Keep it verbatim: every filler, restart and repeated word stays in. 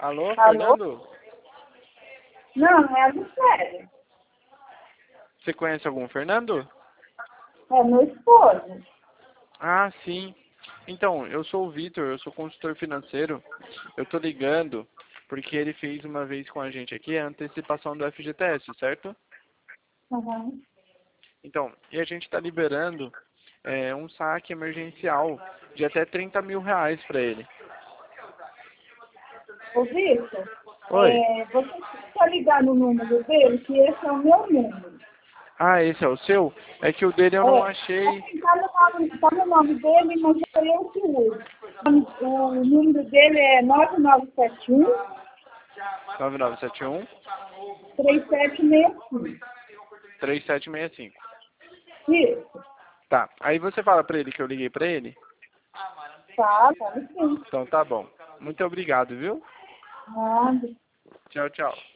Alô, Alô? Fernando? Não, é a Lucélia. Você conhece algum Fernando? É meu esposo. Ah, sim. Então, eu sou o Vitor, eu sou consultor financeiro. Eu tô ligando porque ele fez uma vez com a gente aqui a antecipação do F G T S, certo? Uhum. Então, e a gente está liberando é, um saque emergencial de até trinta mil reais para ele. Ô, Vitor, Oi. é, você precisa ligar no número dele, que esse é o meu número. Ah, esse é o seu? É que o dele eu não É, achei. assim, tá no nome, tá no nome dele, mas é eu que uso. O número dele é nove nove sete um, nove nove sete um, três sete seis cinco. três sete seis cinco. Isso. Tá. Aí você fala pra ele que eu liguei pra ele? Tá, tá sim. Então tá bom. Muito obrigado, viu? Nada. Tchau, tchau.